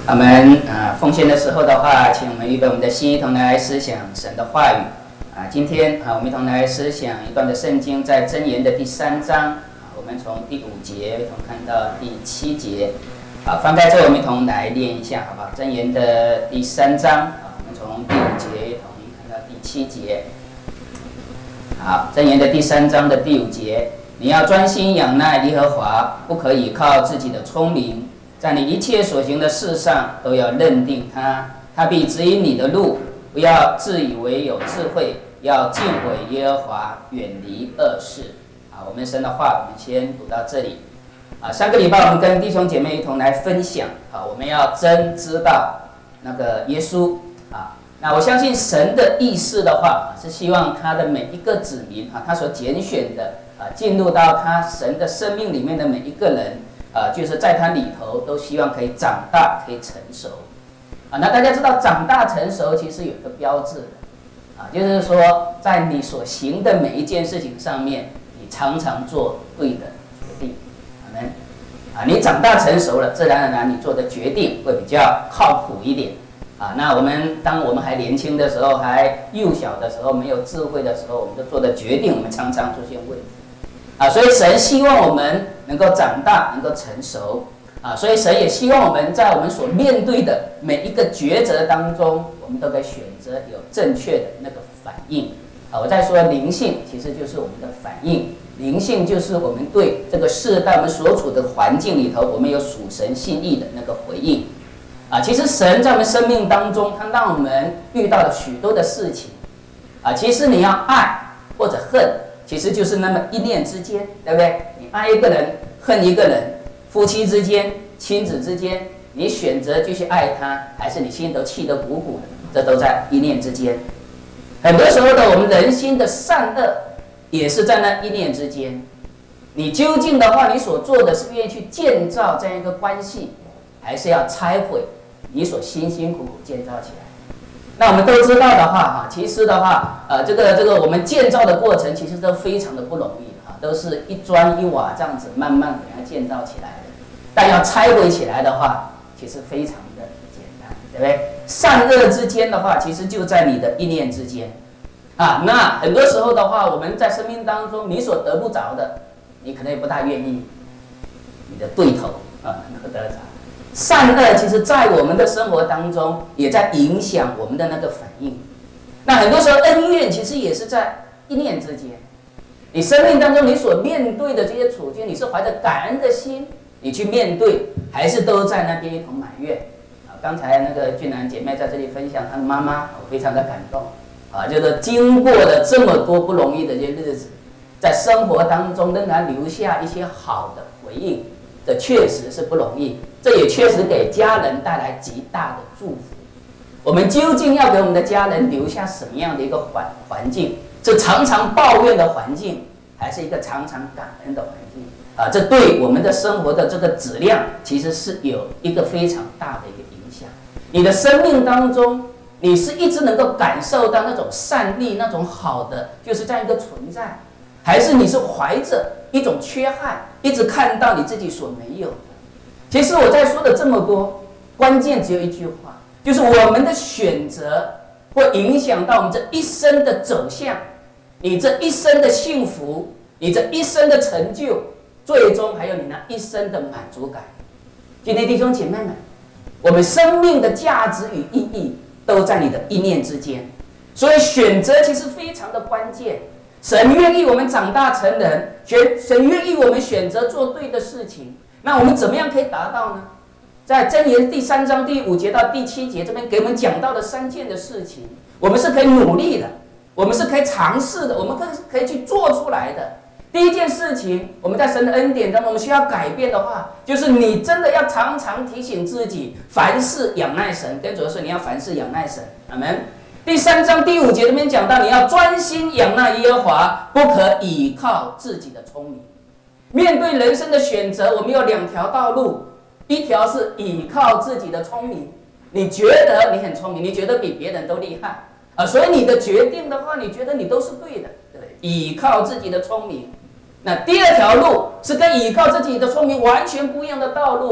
我们奉献的时候的话，请我们预备我们的心，一同来思想神的话语。今天我们一同来思想一段的圣经，在箴言的第3章，我们从第5节一同看到第7节。翻开之后，我们一同来念一下，好不好？箴言的第3章，我们从第5节一同看到第7节。好，箴言的第3章的第5节，你要专心仰赖耶和华，不可以靠自己的聪明。在你一切所行的事上，都要认定他，他必指引你的路。不要自以为有智慧，要敬畏耶和华，远离恶事。我们神的话，我们先读到这里。上个礼拜我们跟弟兄姐妹一同来分享，我们要真知道那个耶稣。那我相信神的意思的话，是希望他的每一个子民，他所拣选的，进入到他神的生命里面的每一个人。就是在它里头都希望可以长大，可以成熟。那大家知道长大成熟其实有一个标志的，就是说在你所行的每一件事情上面，你常常做对的决定。阿们。你长大成熟了，自然而然你做的决定会比较靠谱一点。那当我们还年轻的时候，还幼小的时候，没有智慧的时候，我们就做的决定，我们常常出现问题。所以神希望我们能够长大，能够成熟。所以神也希望我们在我们所面对的每一个抉择当中，我们都可以选择有正确的那个反应。我在说灵性，其实就是我们的反应。灵性就是我们对这个世代我们所处的环境里头，我们有属神心意的那个回应。其实神在我们生命当中，他让我们遇到了许多的事情。其实你要爱或者恨，其实就是那么一念之间，对不对？你爱一个人，恨一个人，夫妻之间、亲子之间，你选择继续爱他，还是你心头气得鼓鼓的？这都在一念之间。很多时候的我们人心的善恶，也是在那一念之间。你究竟的话，你所做的是愿意去建造这样一个关系，还是要拆毁你所辛辛苦苦建造起来？那我们都知道的话，其实的话，这个我们建造的过程其实都非常的不容易，都是一砖一瓦这样子慢慢给它建造起来的。但要拆毁起来的话，其实非常的简单，对不对？善恶之间的话，其实就在你的一念之间。那很多时候的话，我们在生命当中，你所得不着的，你可能也不大愿意你的对头能够得着。善恶其实在我们的生活当中也在影响我们的那个反应。那很多时候恩怨其实也是在一念之间。你生命当中你所面对的这些处境，你是怀着感恩的心你去面对，还是都在那边一同埋怨？刚才那个俊兰姐妹在这里分享她的妈妈，我非常的感动。就是经过了这么多不容易的这些日子，在生活当中仍然留下一些好的回应，这确实是不容易，这也确实给家人带来极大的祝福。我们究竟要给我们的家人留下什么样的一个环境？是常常抱怨的环境，还是一个常常感恩的环境？这对我们的生活的这个质量，其实是有一个非常大的一个影响。你的生命当中，你是一直能够感受到那种善利、那种好的，就是这样一个存在，还是你是怀着一种缺憾，一直看到你自己所没有的？其实我在说的这么多，关键只有一句话，就是我们的选择会影响到我们这一生的走向，你这一生的幸福，你这一生的成就，最终还有你那一生的满足感。今天弟兄姐妹们，我们生命的价值与意义都在你的一念之间，所以选择其实非常的关键。神愿意我们长大成人，神愿意我们选择做对的事情。那我们怎么样可以达到呢？在箴言第3章第5节到第7节这边给我们讲到的3件的事情，我们是可以努力的，我们是可以尝试的，我们可以去做出来的。第一件事情，我们在神的恩典当中，我们需要改变的话，就是你真的要常常提醒自己，凡事仰赖神。跟主说，你要凡事仰赖神。阿们。第3章第5节这边讲到，你要专心仰赖耶和华，不可倚靠自己的聪明。面对人生的选择，我们有2条道路，一条是倚靠自己的聪明，你觉得你很聪明，你觉得比别人都厉害，所以你的决定的话，你觉得你都是对的，对不对？倚靠自己的聪明。那第2条路是跟倚靠自己的聪明完全不一样的道路，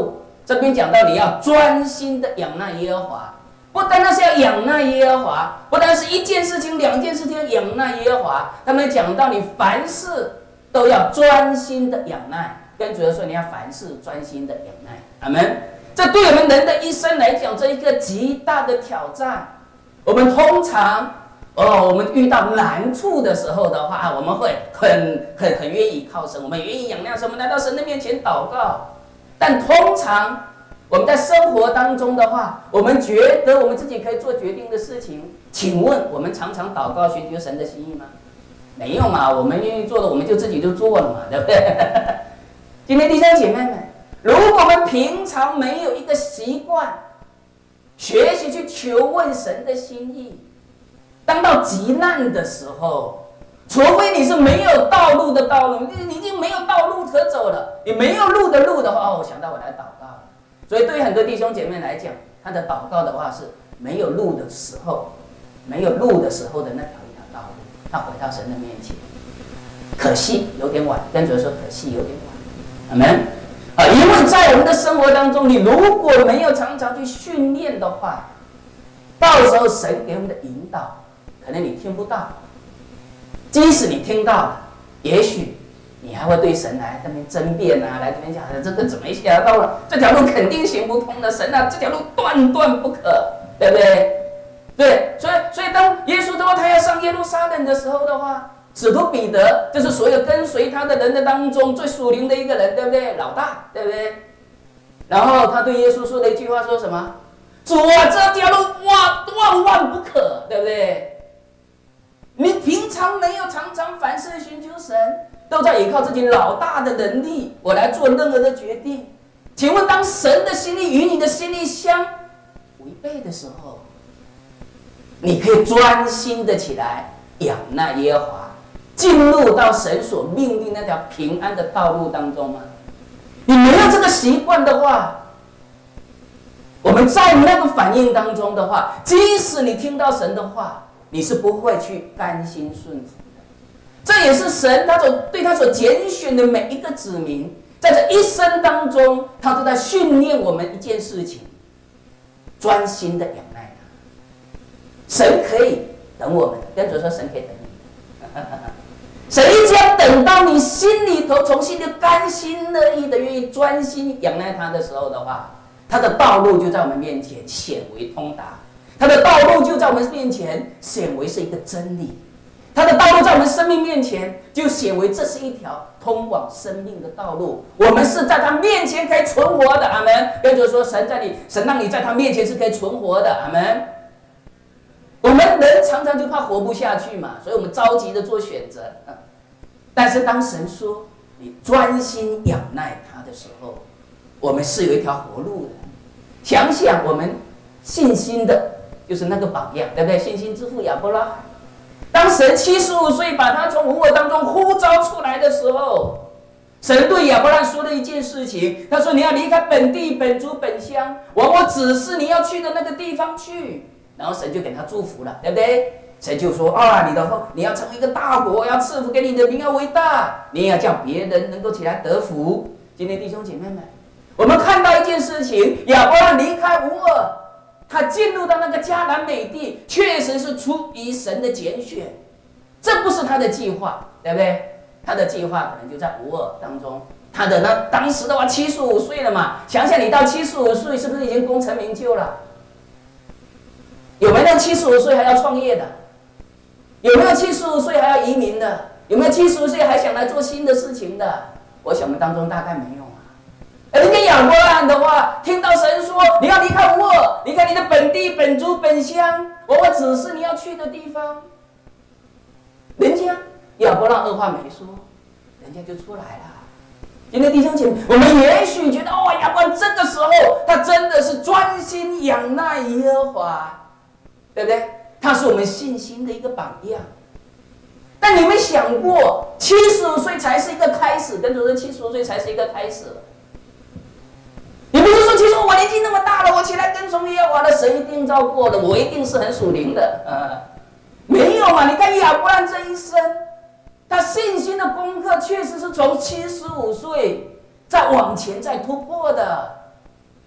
这边讲到你要专心的仰赖耶和华，不单单是要仰赖耶和华，不单是一件事情、两件事情仰赖耶和华，他们讲到你凡事都要专心的仰赖。跟主耶稣说，你要凡事专心的仰赖。阿们。这对我们人的一生来讲，这一个极大的挑战。我们通常，我们遇到难处的时候的话，我们会很愿意靠神，我们愿意仰赖神，我们来到神的面前祷告。但通常我们在生活当中的话，我们觉得我们自己可以做决定的事情，请问我们常常祷告寻求神的心意吗？没有嘛，我们愿意做的，我们就自己就做了嘛，对不对？今天弟兄姐妹们，如果我们平常没有一个习惯，学习去求问神的心意，当到急难的时候，除非你是没有道路的道路，你已经没有道路可走了，你没有路的路的话，我想到我来祷告。所以对于很多弟兄姐妹来讲，他的祷告的话是没有路的时候，没有路的时候的那条一条道路，他回到神的面前，可惜有点晚。跟主说，可惜有点晚。阿们。因为在我们的生活当中，你如果没有常常去训练的话，到时候神给我们的引导，可能你听不到。即使你听到了，也许你还会对神来这边争辩啊，来这边讲这个怎么想到了？这条路肯定行不通的，神啊，这条路断不可，对不对？对，所以当耶稣的话他要上耶路撒冷的时候的话，使徒彼得就是所有跟随他的人的当中最属灵的一个人，对不对？老大，对不对？然后他对耶稣说的一句话说什么？主啊，这条路万不可，对不对？你平常没有常常凡事寻求神，都在依靠自己老大的能力，我来做任何的决定。请问，当神的心意与你的心意相违背的时候，你可以专心的起来仰赖耶和华，进入到神所命令那条平安的道路当中吗？你没有这个习惯的话，我们在那个反应当中的话，即使你听到神的话，你是不会去甘心顺服的。这也是神对他所拣选的每一个子民，在这一生当中，他都在训练我们一件事情：专心的仰赖他。神可以等我们的，跟主说，神可以等你的。神一直要等到你心里头重新的甘心乐意的愿意专心仰赖他的时候的话，他的道路就在我们面前显为通达，他的道路就在我们面前显为是一个真理，他的道路在我们生命面前就显为这是一条通往生命的道路。我们是在他面前可以存活的，阿们。跟主说，神让你在他面前是可以存活的，阿们。我们人常常就怕活不下去嘛，所以我们着急的做选择。但是当神说你专心仰赖他的时候，我们是有一条活路的。想想我们信心的，就是那个榜样，对不对？信心之父亚伯拉罕，当神75岁把他从无我当中呼召出来的时候，神对亚伯拉罕说了一件事情，他说：“你要离开本地、本族、本乡，往我指示你要去的那个地方去。”然后神就给他祝福了，对不对？神就说：“你要成为一个大国，要赐福给你的名要伟大，你也要叫别人能够起来得福。”今天弟兄姐妹们，我们看到一件事情，亚伯拉罕离开乌尔，他进入到那个迦南美地，确实是出于神的拣选，这不是他的计划，对不对？他的计划可能就在乌尔当中。他的当时的话75岁了嘛，想想你到75岁是不是已经功成名就了？有没有75岁还要创业的？有没有75岁还要移民的？有没有75岁还想来做新的事情的？我想我们当中大概没有啊。人家亚伯拉罕的话，听到神说你要离开乌尔，离开你的本地、本族、本乡，我指示你要去的地方。人家亚伯拉罕二话没说，人家就出来了。今天弟兄姐妹，我们也许觉得亚伯拉罕这个时候他真的是专心仰赖耶和华，对不对？他是我们信心的一个榜样。但你们想过，75岁才是一个开始，跟主说75岁才是一个开始。你不是说，其实我年纪那么大了，我起来跟从耶和华的神一定照过的，我一定是很属灵的。没有嘛？你看亚伯拉罕这一生，他信心的功课确实是从75岁再往前再突破的。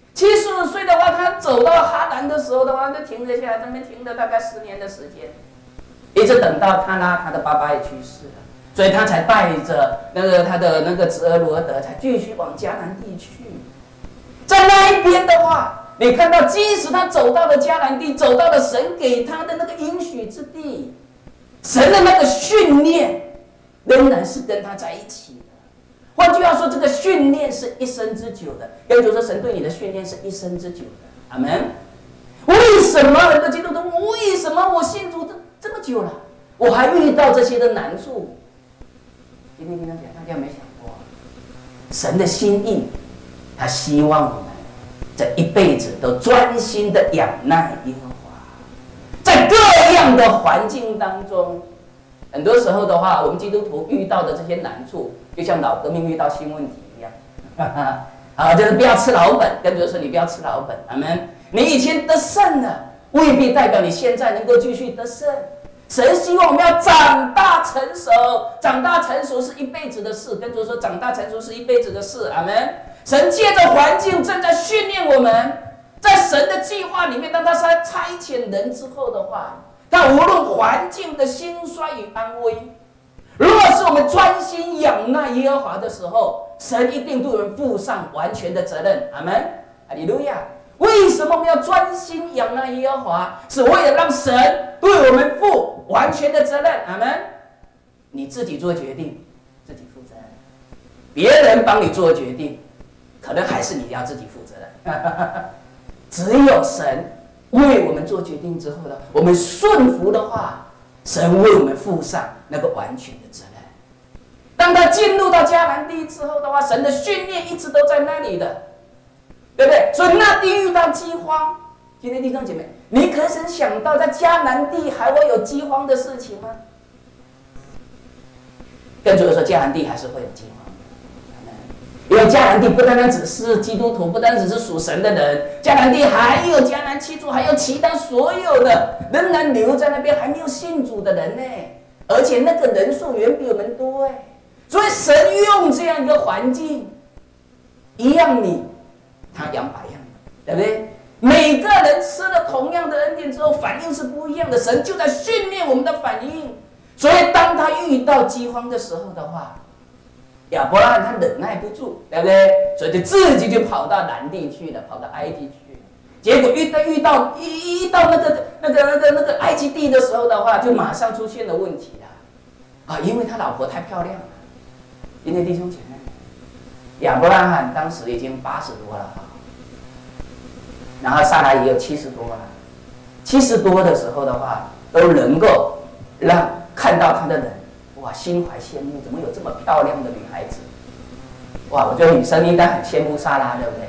75岁的话，他走到哈兰的时候的话，就停了下来，这边停了大概10年的时间，一直等到他的爸爸也去世了，所以他才带着他的侄儿罗德，才继续往迦南地去。在那一边的话，你看到，即使他走到了迦南地，走到了神给他的那个应许之地，神的那个训练仍然是跟他在一起的。换句话说，这个训练是一生之久的。也就是说，神对你的训练是一生之久的。阿门。为什么很多基督徒，为什么我信主这么久了，我还遇到这些的难处？今天跟大家讲，大家有没有想过，神的心意，他希望我们这一辈子都专心的仰赖耶和华，在各样的环境当中。很多时候的话，我们基督徒遇到的这些难处，就像老革命遇到新问题一样，就是不要吃老本。跟着说，你不要吃老本，阿们。你以前得胜了，未必代表你现在能够继续得胜。神希望我们要长大成熟，长大成熟是一辈子的事。跟着说，长大成熟是一辈子的事，阿们。神借着环境正在训练我们，在神的计划里面，当他差遣人之后的话，但无论环境的兴衰与安危，如果是我们专心仰赖耶和华的时候，神一定对我们负上完全的责任。阿们，哈利路亚。为什么我们要专心仰赖耶和华？是为了让神对我们负完全的责任。阿们。你自己做决定，自己负责任；别人帮你做决定，可能还是你要自己负责任。只有神为我们做决定之后呢，我们顺服的话，神为我们负上那个完全的责任。当他进入到迦南地之后的话，神的训练一直都在那里的，对不对？所以那地遇到饥荒，今天弟兄姐妹，你可曾想到在迦南地还会有饥荒的事情吗？跟主说，迦南地还是会有饥荒。因为迦南地不单单只是基督徒，不单只是属神的人，迦南地还有迦南七族，还有其他所有的仍然留在那边还没有信主的人呢，而且那个人数远比我们多哎。所以神用这样一个环境，一样米他养百样，对不对？每个人吃了同样的恩典之后，反应是不一样的。神就在训练我们的反应。所以当他遇到饥荒的时候的话，亚伯拉罕他忍耐不住，对不对？所以就自己就跑到南地去了，跑到埃及去了。结果遇到那个埃及地的时候的话，就马上出现了问题了。因为他老婆太漂亮了。因为弟兄姐妹，亚伯拉罕当时已经80多了，然后撒拉也有70多了。70多的时候的话，都能够让看到他的人，哇，心怀羡慕，怎么有这么漂亮的女孩子？哇，我觉得女生应该很羡慕莎拉，对不对？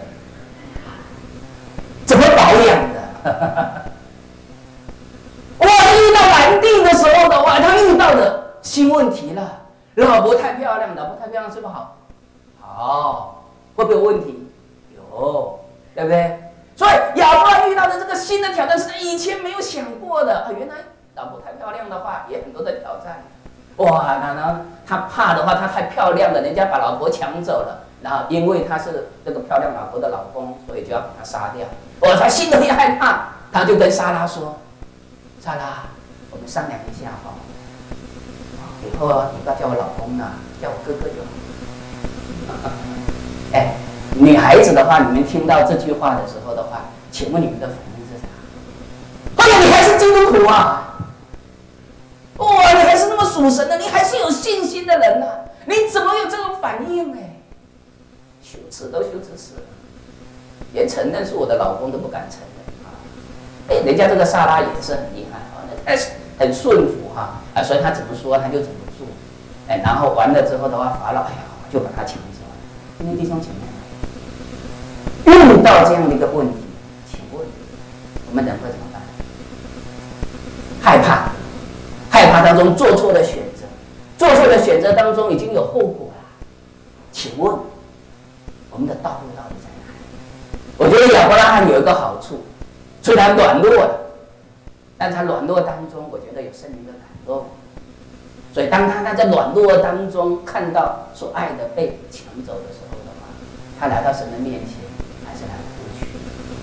怎么保养的？哇，遇到南地的时候的话，他遇到的新问题了。老婆太漂亮，老婆太漂亮是不好，好，会不会有问题？有，对不对？所以亚伯拉罕遇到的这个新的挑战是以前没有想过的。原来老婆太漂亮的话，也很多的挑战。哇，他怕的话，他太漂亮了，人家把老婆抢走了，然后因为他是这个漂亮老婆的老公，所以就要把他杀掉。他心里也害怕，他就跟莎拉说：“莎拉，我们商量一下哈，以后你不要叫我老公了，叫我哥哥就好。”女孩子的话，你们听到这句话的时候的话，请问你们的反应是啥？你还是基督徒啊？哇，你还是那么属神的，你还是有信心的人啊，你怎么有这种反应？羞耻都羞耻死了，连承认是我的老公都不敢承认。人家这个撒拉也是很厉害很顺服所以他怎么说他就怎么做。然后完了之后的话，法老就把他抢走了。因为弟兄姐妹，遇到这样的一个问题，请问我们人会怎么办？害怕当中做错了选择，做错的选择当中已经有后果了。请问我们的道路到底在哪里？我觉得亚伯拉罕有一个好处，虽然软弱了，但他软弱当中，我觉得有圣灵的感动。所以当他在软弱当中看到所爱的被抢走的时候的话，他来到神的面前，还是来呼取。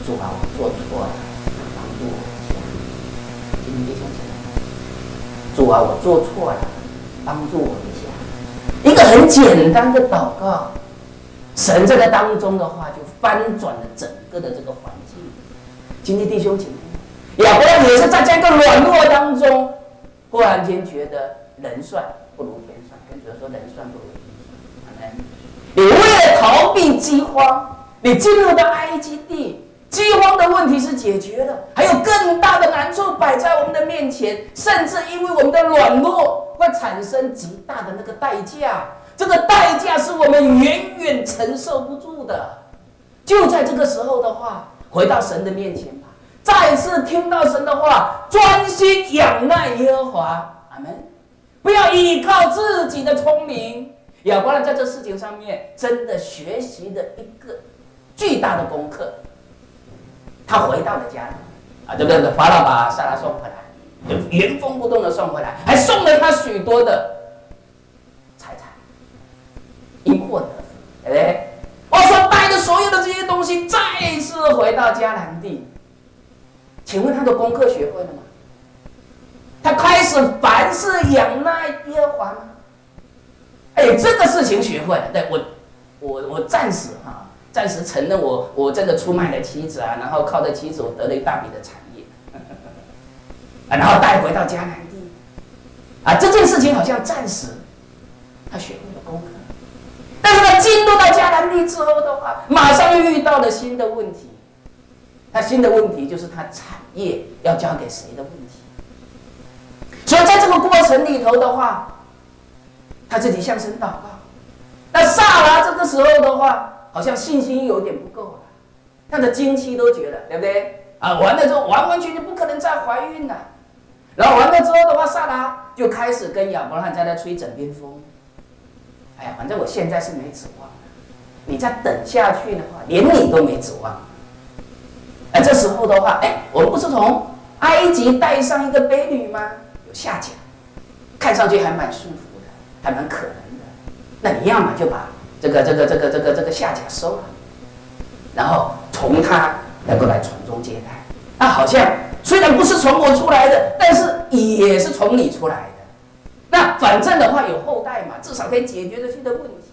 主啊，我做错了，帮助我一下。今天弟兄姐妹，主啊，我做错了，帮助我一下。一个很简单的祷告，神在这当中的话，就翻转了整个的这个环境。今天弟兄姐妹，亚伯拉罕也是在这个软弱当中，忽然间觉得人算不如天算，跟主说人算不如天算。你为了逃避饥荒，你进入到埃及地，饥荒的问题是解决了，还有更大的难处摆在我们的面前，甚至因为我们的软弱会产生极大的那个代价，这个代价是我们远远承受不住的。就在这个时候的话，回到神的面前吧，再次听到神的话，专心仰赖耶和华。阿们。不要依靠自己的聪明。亚伯兰在这事情上面真的学习了一个巨大的功课。他回到了家里，这个法老把撒拉送回来，就原封不动的送回来，还送了他许多的财产，因祸得福，对不对？我所带的所有的这些东西，再次回到迦南地。请问他的功课学会了吗？他开始凡事仰赖耶和华吗？这个事情学会了。对，我暂时承认我真的出卖了妻子啊，然后靠着妻子我得了一大笔的产业，然后带回到迦南地，这件事情好像暂时他学会了功课，但是他进入到迦南地之后的话，马上又遇到了新的问题。他新的问题就是他产业要交给谁的问题。所以在这个过程里头的话，他自己向神祷告。那撒拉这个时候的话，好像信心有点不够了，他的经期都绝了，对不对？完了之后完完全全不可能再怀孕了。然后完了之后的话，撒拉就开始跟亚伯拉罕在那吹枕边风。反正我现在是没指望了，你再等下去的话，连你都没指望。这时候的话，我们不是从埃及带上一个婢女吗？有下甲，看上去还蛮舒服的，还蛮可能的。那你要么就把这个下甲收了，然后从他能够来传宗接代。那好像虽然不是从我出来的，但是也是从你出来的。那反正的话有后代嘛，至少可以解决这些的问题。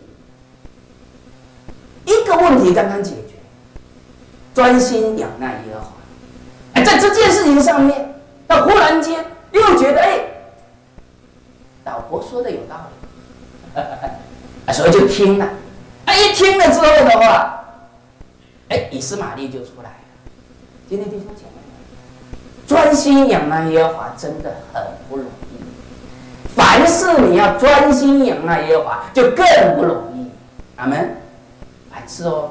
一个问题刚刚解决，专心仰赖耶和华。在这件事情上面，他忽然间又觉得，老婆说的有道理，所以就听了。一听了之后的话，以斯玛利就出来了。今天弟兄姐妹，专心仰赖耶和华真的很不容易。凡事你要专心仰赖耶和华，就更不容易。阿们。凡事哦，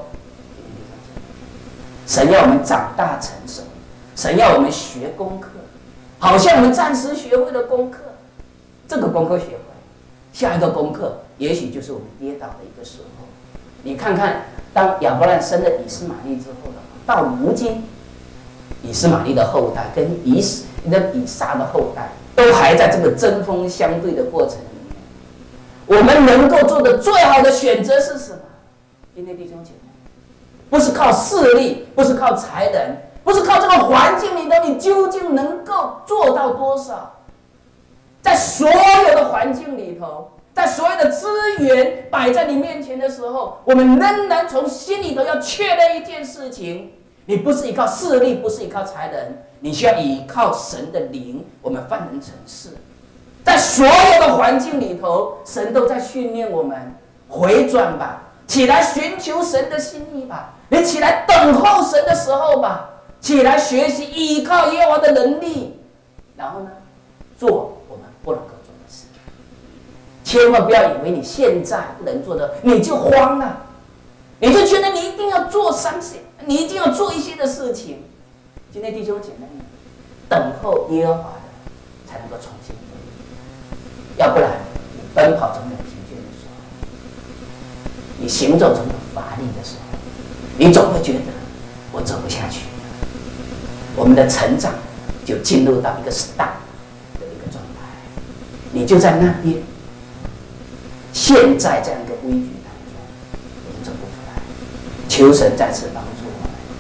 神要我们长大成熟，神要我们学功课，好像我们暂时学会了功课，这个功课学会，下一个功课也许就是我们跌倒的一个时候。你看看，当亚伯兰生了以斯玛利之后，到如今，以斯玛利的后代跟以撒的后代都还在这个针锋相对的过程里面。我们能够做的最好的选择是什么？今天弟兄姐妹，不是靠势力，不是靠才能，不是靠这个环境里头，你究竟能够做到多少？在所有的环境里头，在所有的资源摆在你面前的时候，我们仍然从心里头要确认一件事情：你不是依靠势力，不是依靠才能，你需要依靠神的灵。我们犯人成事，在所有的环境里头，神都在训练我们回转吧。起来寻求神的心意吧，你起来等候神的时候吧，起来学习依靠耶和华的能力，然后呢，做我们不能够做的事。千万不要以为你现在不能做的，你就慌了，你就觉得你一定要做something，你一定要做一些的事情。今天弟兄姐妹，等候耶和华的才能够重新得力，要不然你奔跑中有疲倦的时候，你行走中有乏力的时候，你总会觉得我走不下去，我们的成长就进入到一个 stuck 的一个状态，你就在那边，现在这样一个危局当中，我们走不出来。求神再次帮助我们，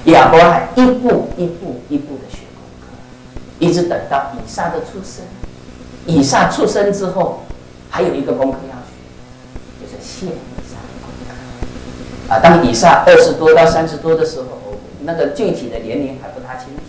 亚伯拉罕一步一步的学功课，一直等到以撒的出生。以撒出生之后，还有一个功课要学，就是献上功课。当以撒20多到30多的时候，那个具体的年龄还不大清楚。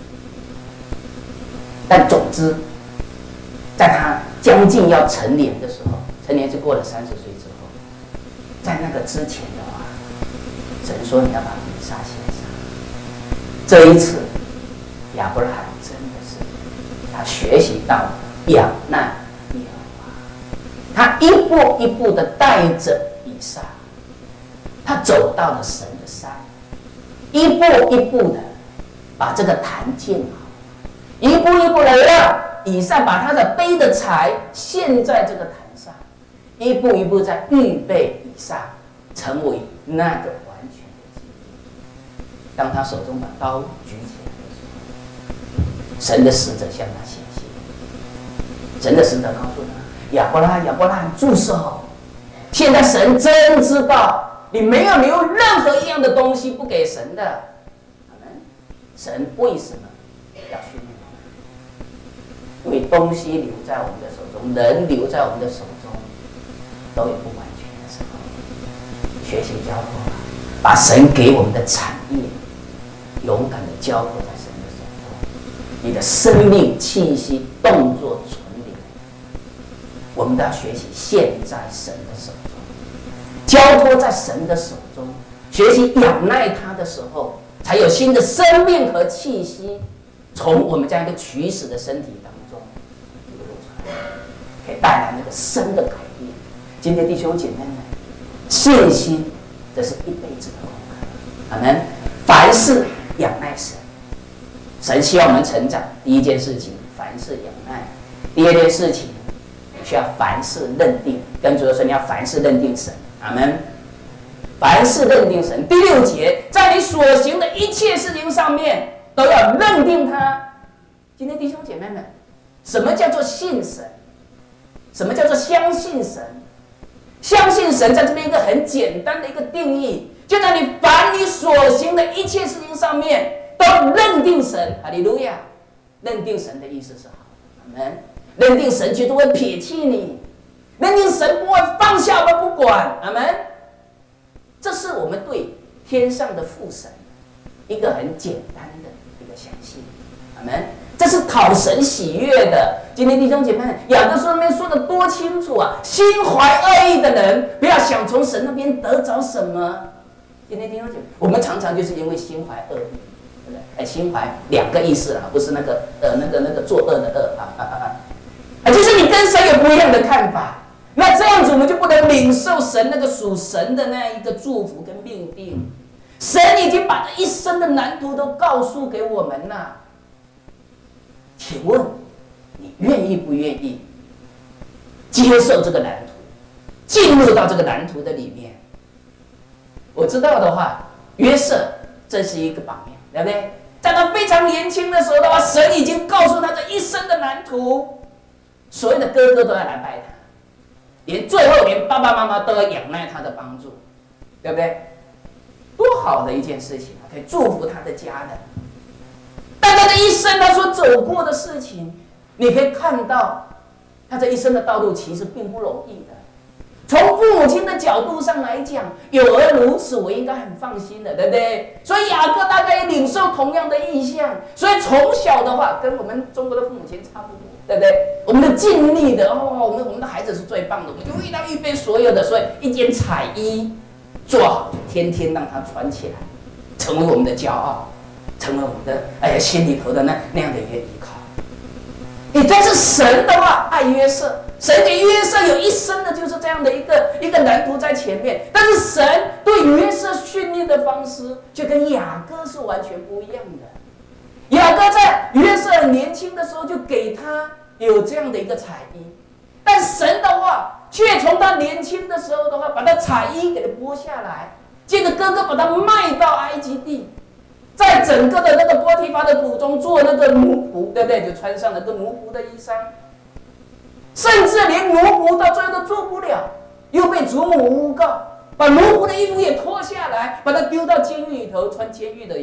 但总之，在他将近要成年的时候，成年是过了30岁之后，在那个之前的话，神说你要把以撒献上。这一次，亚伯拉罕真的是他学习到仰赖耶和华，他一步一步的带着以撒，他走到了神的山，一步一步的把这个坛建好，一步一步的让以撒把他的背的柴献在这个坛上，一步一步在预备以撒成为那个完全的基督。当他手中把刀举起来的时候，神的使者向他显现，神的使者告诉他：亚伯拉罕，亚伯拉罕，住手！现在神真知道你没有留任何一样的东西不给神的。阿们。神为什么要训练我们？因为东西留在我们的手中，人留在我们的手中，都有不完全的时候。学习交托，把神给我们的产业勇敢的交托在神的手中。你的生命气息、动作、存留，我们都要学习献在神的手中，交托在神的手中，学习仰赖他的时候，才有新的生命和气息从我们这样一个取死的身体当中流露出来，可以带来那个生的改变。今天弟兄姐妹们，信心这是一辈子的功课。阿们。凡事仰赖神，神希望我们成长。第一件事情，凡事仰赖；第二件事情，需要凡事认定。跟主说，你要凡事认定神。阿们。凡事认定神。第6节，在你所行的一切事情上面都要认定他。今天弟兄姐妹们，什么叫做信神？什么叫做相信神？相信神在这边一个很简单的一个定义，就在你凡你所行的一切事情上面都认定神。哈利路亚！认定神的意思是好，阿们。认定神绝对不会撇弃你，认定神不会放下我们不管，阿们。这是我们对天上的父神一个很简单的一个相信，阿们。这是讨神喜悦的。今天弟兄姐妹，雅各书那边说的多清楚啊！心怀恶意的人，不要想从神那边得着什么。今天弟兄姐妹，我们常常就是因为心怀恶意，对不对？心怀2个意思啊，不是那个作恶的恶啊，就是你跟神有不一样的看法。那这样子我们就不能领受神那个属神的那一个祝福跟命定。神已经把这一生的蓝图都告诉给我们了。请问你愿意不愿意接受这个蓝图，进入到这个蓝图的里面？我知道的话，约瑟这是一个榜样，对不对？在他非常年轻的时候的话，神已经告诉他这一生的蓝图，所有的哥哥都要来拜他，最后连爸爸妈妈都要仰赖他的帮助，对不对？多好的一件事情啊，可以祝福他的家人。但他这一生他所走过的事情，你可以看到他这一生的道路其实并不容易的。从父母亲的角度上来讲，有儿如此，我应该很放心的，对不对？所以雅各大概也领受同样的意向，所以从小的话跟我们中国的父母亲差不多，对不对？我们的尽力的我们的孩子是最棒的，我们就为他预备所有的，所以一件彩衣做好，就天天让他穿起来，成为我们的骄傲，成为我们的心里头的那样的一个依靠。但是神的话爱约瑟，神给约瑟有一生的就是这样的一个蓝图在前面，但是神对约瑟训练的方式就跟雅各是完全不一样的。雅各在约瑟很年轻的时候就给他有这样的一个彩衣，但神的话却从他年轻的时候的话把他彩衣给他剥下来，接着哥哥把他卖到埃及地，在整个的那个波提乏的谷中做那个奴仆，对不对？就穿上了个奴仆的衣裳，甚至连奴仆到最后都做不了，又被祖母诬告，把奴仆的衣服也脱下来，把他丢到监狱里头穿监狱的衣服。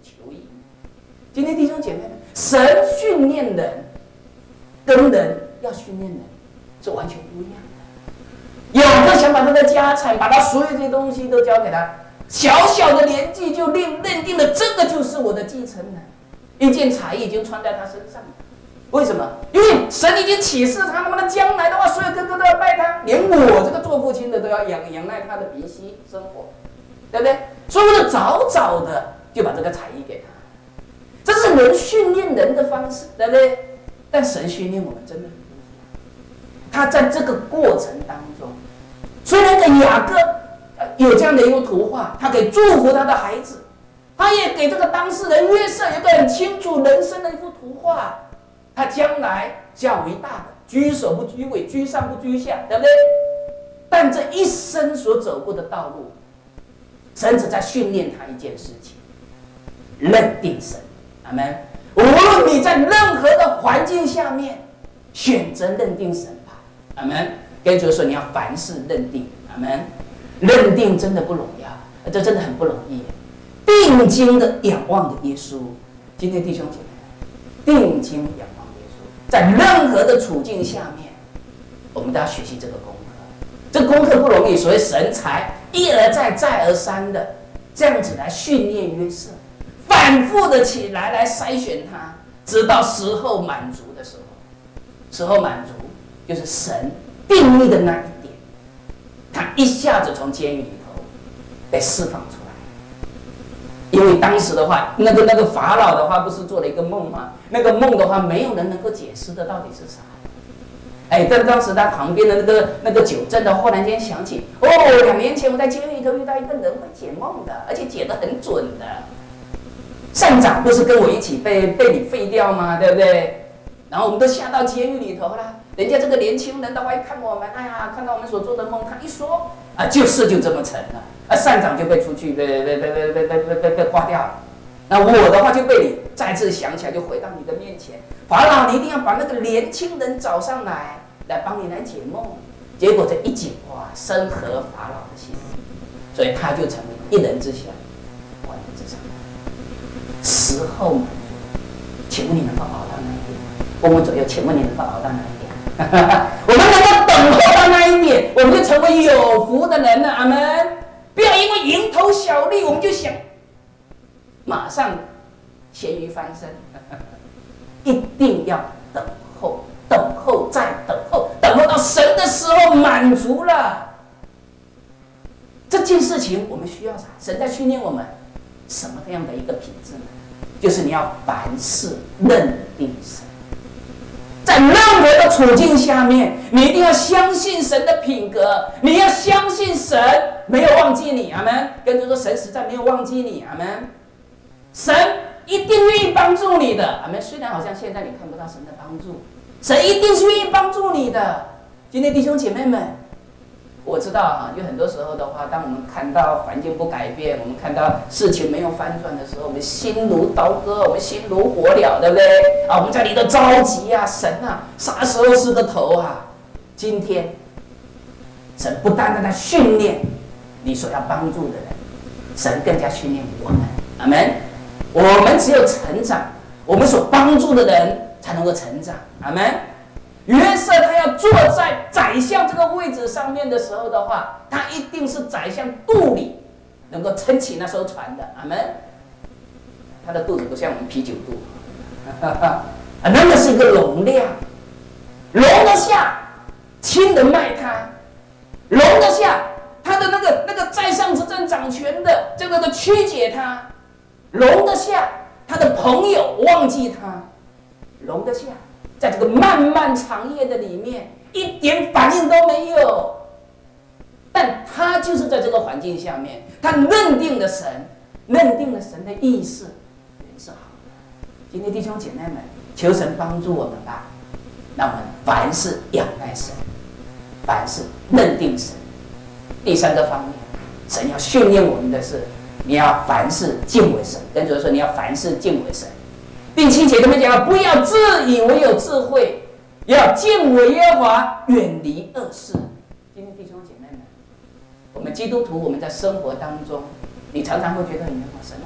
求赢。今天弟兄姐妹们，神训练人，跟人要训练人是完全不一样的。有的想把他的家产，把他所有这些东西都交给他，小小的年纪就认定了这个就是我的继承人，一件彩衣已经穿在他身上了。为什么？因为神已经启示他，那么将来的话，所有哥哥都要拜他，连我这个做父亲的都要仰赖他的鼻息生活，对不对？所以我早早的就把这个彩衣给他，这是人训练人的方式，对不对？但神训练我们真的很不一样。他在这个过程当中，虽然给雅各有这样的一幅图画，他给祝福他的孩子，他也给这个当事人约瑟有一个很清楚人生的一幅图画。他将来是要伟大的，居首不居尾，居上不居下，对不对？但这一生所走过的道路，神只在训练他一件事情：认定神。阿们。无论你在任何的环境下面，选择认定神吧。阿们。跟主说，你要凡事认定。阿们。认定真的不容易啊，这真的很不容易。定睛的仰望着耶稣。今天弟兄姐妹，定睛仰望。在任何的处境下面，我们都要学习这个功课。这个功课不容易，所以神才一而再、再而三的这样子来训练约瑟，反复的起来筛选他，直到时候满足的时候。时候满足就是神定义的那一点，他一下子从监狱里头被释放出来。因为当时的话，那个法老的话不是做了一个梦吗？那个梦的话，没有人能够解释的到底是啥。但当时他旁边的那个酒政的，忽然间想起，2年前我在监狱里头遇到一个人会解梦的，而且解得很准的。善长不是跟我一起被你废掉吗？对不对？然后我们都下到监狱里头了。人家这个年轻人的话一看我们，哎呀，看到我们所做的梦，他一说就这么成了。善长就被出去被挂掉了。那我的话就被你再次想起来，就回到你的面前。法老，你一定要把那个年轻人找上来帮你来解梦。结果这一解，哇，深合法老的心，所以他就成为一人之下，万人之上。时候满足，请问你能够熬到那一点？问问左右，请问你能够熬到哪一点？我们能够等候到那一点，我们就成为有福的人了。阿们！不要因为蝇头小利，我们就想马上咸鱼翻身。一定要等候，等候再等候，等候到神的时候满足了。这件事情我们需要啥？神在训练我们什么样的一个品质呢？就是你要凡事认定神。在任何的处境下面，你一定要相信神的品格，你要相信神没有忘记你。阿们。跟着说，神实在没有忘记你。阿们。神一定愿意帮助你的。阿们。虽然好像现在你看不到神的帮助，神一定是愿意帮助你的。今天弟兄姐妹们，我知道有很多时候的话，当我们看到环境不改变，我们看到事情没有翻转的时候，我们心如刀割，我们心如火燎，对不对？我们在里头着急神啥时候是个头啊？今天神不单单在训练你所要帮助的人，神更加训练我们。阿们。我们只有成长，我们所帮助的人才能够成长。阿们。约瑟他要坐在宰相这个位置上面的时候的话，他一定是宰相肚里能够撑起那艘船的。阿们。他的肚子不像我们啤酒肚，那个是一个容量，容得下亲人卖他，容得下他的那个在上执政掌权的这个的曲解他，容得下他的朋友忘记他，容得下在这个漫漫长夜的里面一点反应都没有。但他就是在这个环境下面，他认定了神，认定了神的意思，人是好的。今天弟兄姐妹们，求神帮助我们吧，让我们凡事仰赖神，凡事认定神。第三个方面，神要训练我们的是，你要凡事敬畏神。跟主说，你要凡事敬畏神。第7节这边讲，不要自以为有智慧，要敬畏耶和华，远离恶事。今天弟兄姐妹们，我们基督徒，我们在生活当中，你常常会觉得，神啊，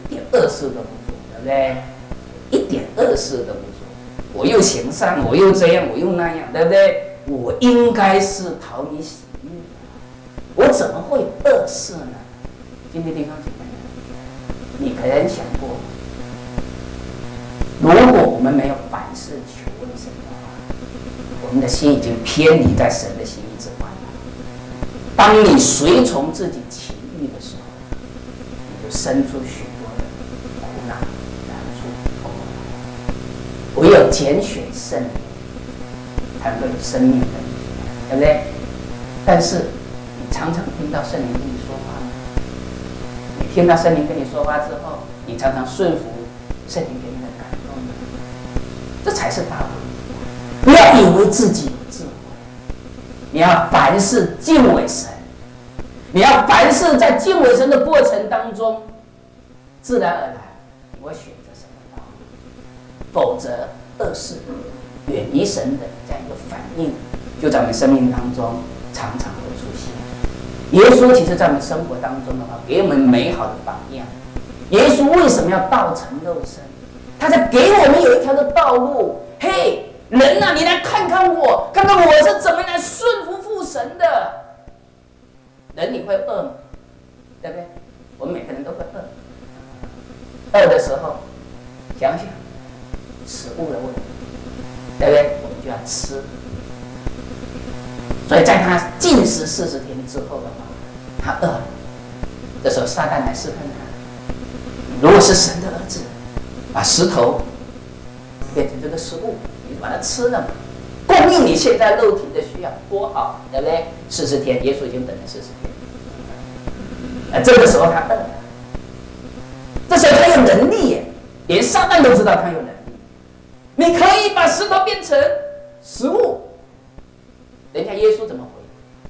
点恶事都不做，对不对？一点恶事都不做，我又行善，我又这样，我又那样，对不对？我应该是讨你喜悦，我怎么会有恶事呢？今天弟兄姐妹，你可能想过，如果我们没有反思求问神的话，我们的心已经偏离在神的心意之外了。当你随从自己情欲的时候，你就生出许多的苦恼、难处、痛苦。唯有拣选圣灵，才能够有生命的力量，对不对？但是你常常听到圣灵跟你说话，你听到圣灵跟你说话之后，你常常顺服圣灵给你的感动，这才是大问题。不要以为自己有智慧，你要凡事敬畏神，你要凡事在敬畏神的过程当中，自然而然你会选择什么道路，否则恶事远离神的这样一个反应，就在我们生命当中常常会出现。耶稣其实在我们生活当中的话，给我们美好的榜样。耶稣为什么要道成肉身？他在给我们有一条的道路。嘿，人啊，你来看看我，看看我是怎么来顺服父神的。人你会饿吗？对不对？我们每个人都会饿。饿的时候，想想食物的问题，对不对？我们就要吃。所以在他禁食40天之后的话，他饿了。这时候撒旦来试探他：如果是神的儿子，把石头变成这个食物，你就把它吃了嘛，供应你现在肉体的需要，多好，对不对？40天，耶稣已经等了40天。这个时候他饿了，这时候他有能力耶，连撒旦都知道他有能力。你可以把石头变成食物。人家耶稣怎么回？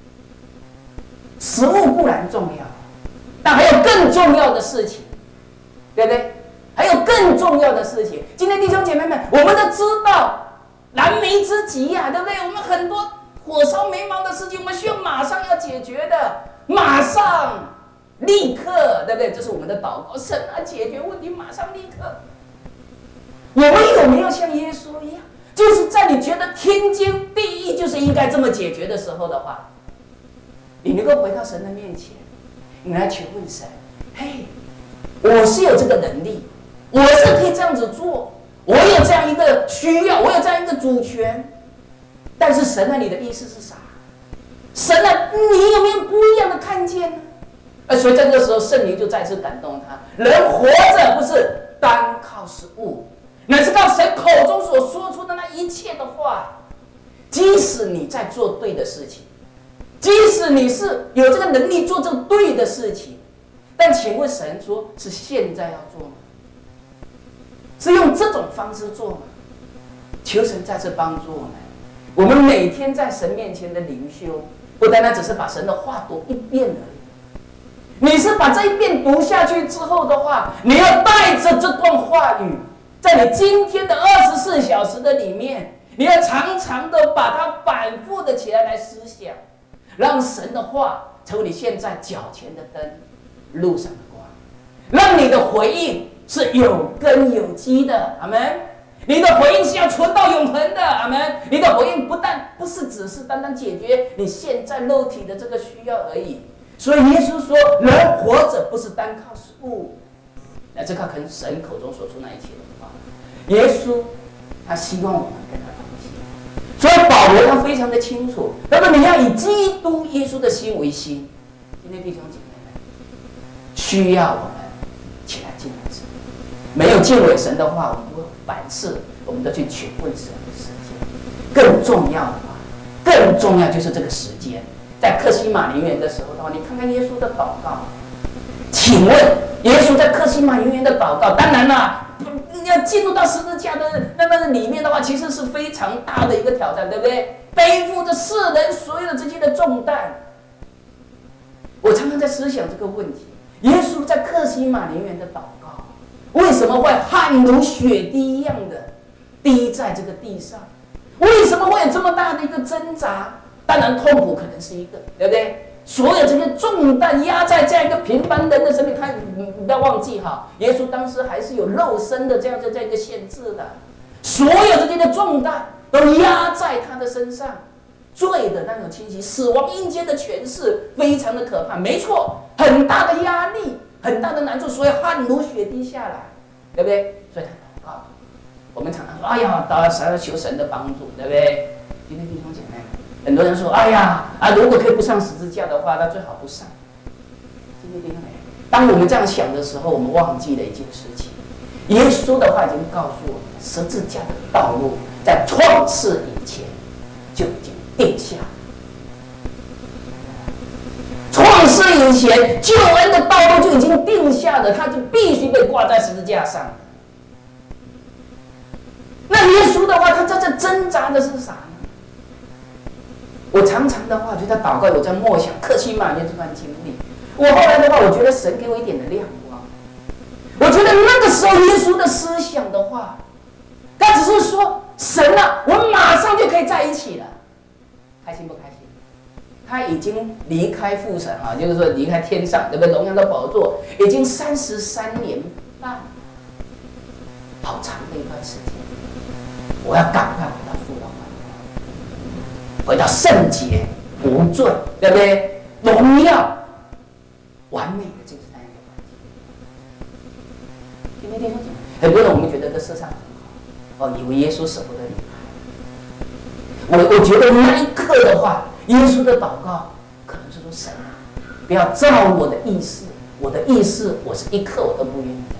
食物固然重要，但还有更重要的事情，对不对？还有更重要的事情。今天弟兄姐妹们，我们都知道燃眉之急呀，对不对？我们很多火烧眉毛的事情，我们需要马上要解决的，马上立刻，对不对？这是我们的祷告，神啊，解决问题，马上立刻。我们有没有像耶稣一样？就是在你觉得天经地义就是应该这么解决的时候的话，你能够回到神的面前，你来求问神：嘿，我是有这个能力，我是可以这样子做，我有这样一个需要，我有这样一个主权，但是神啊，你的意思是啥？神啊，你有没有不一样的看见呢？所以在这个时候，圣灵就再次感动他：人活着不是单靠食物，乃是靠神口中所说出的那一切的话。即使你在做对的事情，即使你是有这个能力做这个对的事情，但请问神说是现在要做吗？是用这种方式做吗？求神再次帮助我们。我们每天在神面前的灵修，不单单只是把神的话读一遍而已。你是把这一遍读下去之后的话，你要带着这段话语，在你今天的24小时的里面，你要常常的把它反复的起来思想，让神的话成为你现在脚前的灯，路上的光，让你的回应是有根有基的。阿们。你的回应是要存到永恒的。阿们。你的回应不是只是单单解决你现在肉体的这个需要而已。所以耶稣说，人活着不是单靠食物，乃是靠神口中说出那一切的话。耶稣他希望我们跟他同行，所以保罗他非常的清楚，那么你要以基督耶稣的心为心。今天弟兄姐妹们，需要我们起来敬畏神。没有敬畏神的话，我们不会凡事我们都去求问神的时间。更重要的话，更重要就是这个时间。在克西马尼园的时候的话，你看看耶稣的祷告。请问耶稣在克西马尼园的祷告，当然啦，要进入到十字架的那里面的话，其实是非常大的一个挑战，对不对？背负着世人所有的这些的重担。我常常在思想这个问题：耶稣在克西马尼园的祷告，为什么会汗如血滴一样的滴在这个地上？为什么会有这么大的一个挣扎？当然，痛苦可能是一个，对不对？ 所有这些重担压在这样一个平凡人的身上，你不要忘记哈，耶稣当时还是有肉身的这样一个限制的，所有这些的重担都压在他的身上，罪的那种侵袭，死亡阴间的权势非常的可怕，没错，很大的压力，很大的难处，所以汗如雪滴下来，对不对？所以他祷告，我们常常说，哎呀，要求神的帮助，对不对？今天弟兄姐妹，很多人说，哎呀，如果可以不上十字架的话，那最好不上。今天弟兄姐妹，当我们这样想的时候，我们忘记了一件事情，耶稣的话已经告诉我们，十字架的道路在创世以前就已经定下。创世以前，救恩的道路就已经定下了，它就必须被挂在十字架上。那耶稣的话，他在这挣扎的是啥呢？我常常的话，就在祷告，我在默想客西马尼这段经历。我后来的话，我觉得神给我一点的亮光。我觉得那个时候耶稣的思想的话，他只是说：神啊，我马上就可以在一起了，开心不开心？他已经离开父神啊，就是说离开天上，对不对？荣耀的宝座，已经33年半，好长的一段时间。我要赶快回到父的怀抱，回到圣洁无罪，对不对？荣耀完美的就是那样一个环境。今天弟兄姐妹，很多人我们觉得这世上很好，以为耶稣舍不得离开。我觉得那一刻的话，耶稣的祷告可能是说：神啊，不要照我的意思，我的意思，我是一刻我都不愿意在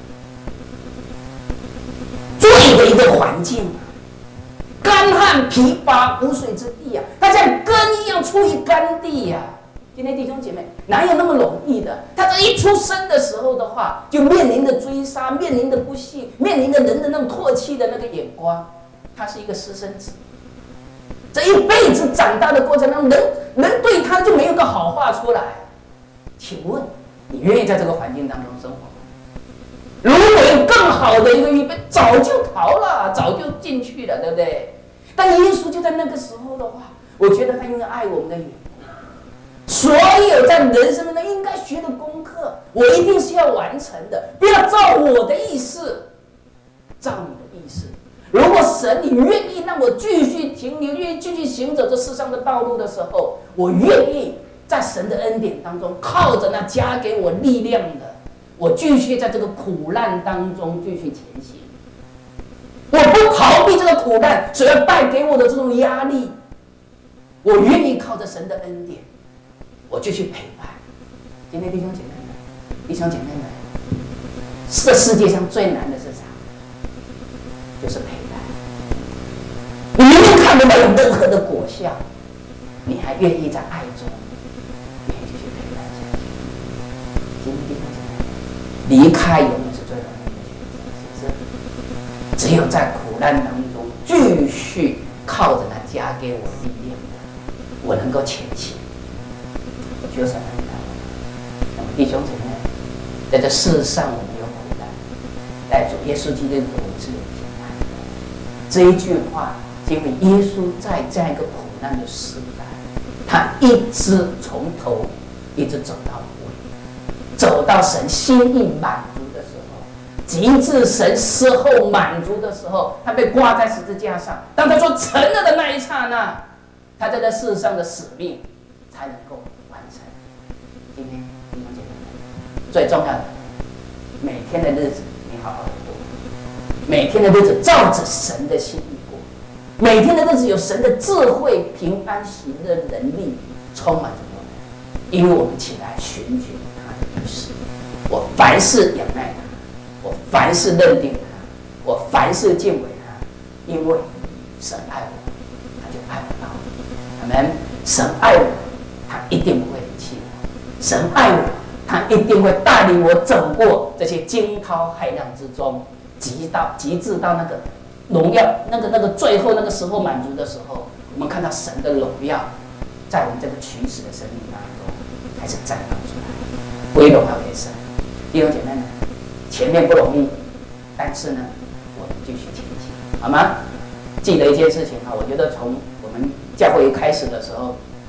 这里。罪的一个环境，干旱疲乏无水之地啊，它像根一样出于干地呀。今天弟兄姐妹，哪有那么容易的？他这一出生的时候的话，就面临着追杀，面临着不幸，面临着人的那种唾弃的那个眼光。他是一个私生子，这一辈子长大的过程当中，人对他就没有个好话出来。请问，你愿意在这个环境当中生活吗？如果有更好的一个预备，早就逃了，早就进去了，对不对？但耶稣就在那个时候的话，我觉得他因为爱我们的缘故，所有在人生中应该学的功课，我一定是要完成的，不要照我的意思，照你的意思。如果神你愿意让我继续停留，愿意继续行走这世上的道路的时候，我愿意在神的恩典当中，靠着那加给我力量的，我继续在这个苦难当中继续前行。我不逃避这个苦难所要带给我的这种压力，我愿意靠着神的恩典，我继续陪伴。今天弟兄姐妹们，弟兄姐妹们，这世界上最难的是啥？就是陪伴。你明明看不到有任何的果效，你还愿意在爱中，愿意继续陪伴下去。今天弟兄姐妹，离开永远是最容易的选择，是不是？只有在苦难当中继续靠着那加给我力量的，我能够前行。我觉得神很难。那么弟兄姐妹，在这世上我们有苦难，在主耶稣基督的我们是有平安的。这一句话，因为耶稣在这样一个苦难的时代，他一直从头一直走到尾，走到神心意满足的时候，极致神事后满足的时候，他被挂在十字架上。当他说成了的那一刹那，他在这世上的使命才能够完成。今天弟兄姐妹们，最重要的，每天的日子你好好的过，每天的日子照着神的心意过，每天的日子有神的智慧、平安、喜乐、能力充满着我们，因为我们起来寻求他的意思。我凡事仰赖他，我凡事认定他，我凡事敬畏他，因为神爱我，他就爱我到底。阿们。神爱我，他一定不会离弃我；神爱我，他一定会带领我走过这些惊涛骇浪之中，极致到那个荣耀，那个最后那个时候满足的时候，我们看到神的荣耀在我们这个取死的生命当中开始绽放出来，归荣耀给神。弟兄姐妹们，前面不容易，但是呢，我们继续前行，好吗？记得一件事情啊，我觉得从我们教会一开始的时候，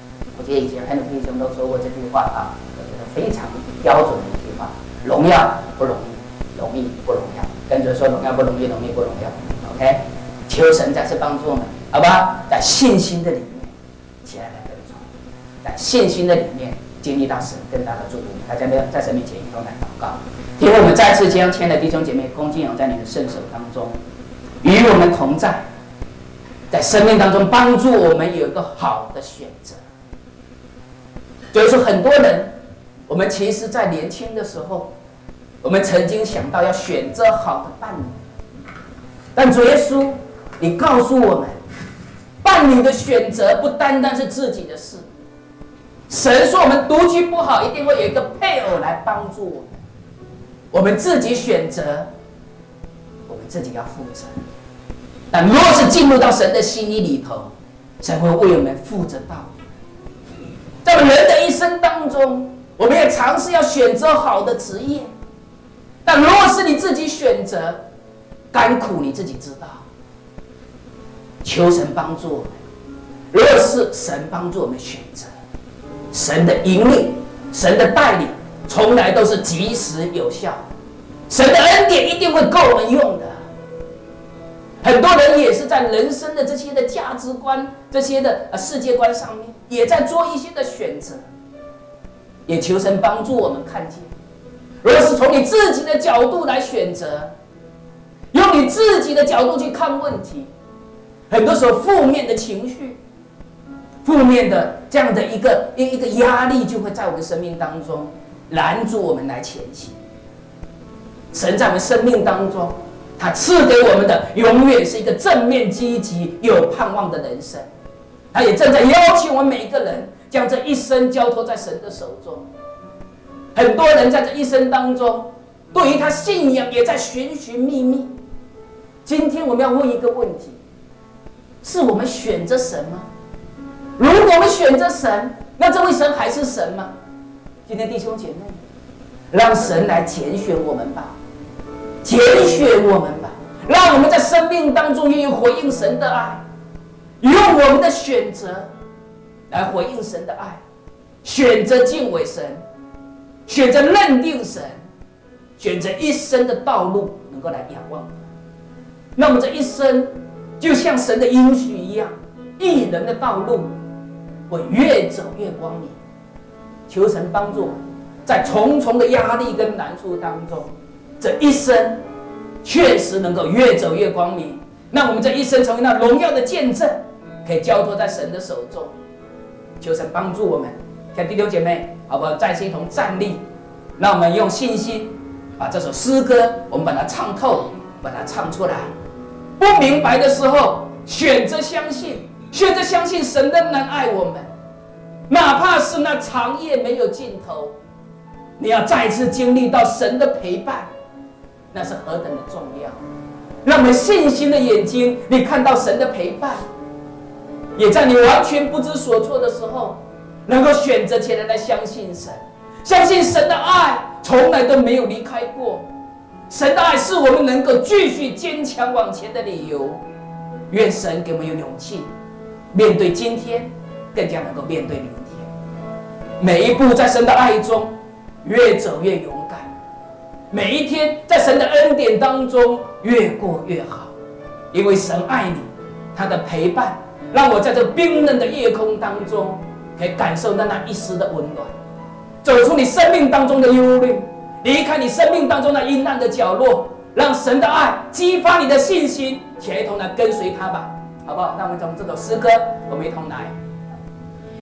我记得以前很多弟兄都说过这句话啊，我觉得非常标准的一句话：荣耀不容易，容易不荣耀。跟着说荣耀不容易，容易不荣耀。OK， 求神再次帮助我们，好吧？在信心的里面起来跟从，在信心的里面经历到神更大的祝福。大家在神面前一同来祷告。因为我们再次将亲爱的弟兄姐妹恭敬拥在你的圣手当中，与我们同在，在生命当中帮助我们有一个好的选择。就是说，很多人，我们其实在年轻的时候，我们曾经想到要选择好的伴侣，但主耶稣，你告诉我们，伴侣的选择不单单是自己的事。神说我们独居不好，一定会有一个配偶来帮助我们。我们自己选择，我们自己要负责。但若是进入到神的心意里头，神会为我们负责到底。在我们人的一生当中，我们也尝试要选择好的职业，但若是你自己选择，甘苦你自己知道。求神帮助我们。若是神帮助我们选择，神的引领，神的带领，从来都是及时有效，神的恩典一定会够我们用的。很多人也是在人生的这些的价值观、这些的世界观上面，也在做一些的选择，也求神帮助我们看见。若是从你自己的角度来选择，用你自己的角度去看问题，很多时候负面的情绪、负面的这样的一个压力，就会在我们生命当中拦住我们来前行。神在我们生命当中，他赐给我们的永远是一个正面、积极、有盼望的人生。他也正在邀请我们每一个人，将这一生交托在神的手中。很多人在这一生当中，对于他信仰也在寻寻觅觅。今天我们要问一个问题：是我们选择神吗？如果我们选择神，那这位神还是神吗？今天弟兄姐妹，让神来拣选我们吧，拣选我们吧，让我们在生命当中愿意回应神的爱，用我们的选择来回应神的爱，选择敬畏神，选择认定神，选择一生的道路能够来仰望。那么这一生就像神的应许一样，义人的道路会越走越光明。求神帮助我们，在重重的压力跟难处当中，这一生确实能够越走越光明。让我们这一生成为那荣耀的见证，可以交托在神的手中。求神帮助我们，像弟兄姐妹，好不好？再次一同站立，让我们用信心把这首诗歌，我们把它唱透，把它唱出来。不明白的时候，选择相信，选择相信神仍然爱我们，哪怕是那长夜没有尽头，你要再次经历到神的陪伴，那是何等的重要。让我们信心的眼睛，你看到神的陪伴，也在你完全不知所措的时候，能够选择起来相信神，相信神的爱从来都没有离开过。神的爱是我们能够继续坚强往前的理由。愿神给我们有勇气，面对今天，更加能够面对明天。每一步在神的爱中越走越勇敢，每一天在神的恩典当中越过越好。因为神爱你，他的陪伴让我在这冰冷的夜空当中可以感受到那一丝的温暖，走出你生命当中的忧虑，离开你生命当中那阴暗的角落，让神的爱激发你的信心，一同来跟随他吧，好不好？那我们从这首诗歌，我们一同来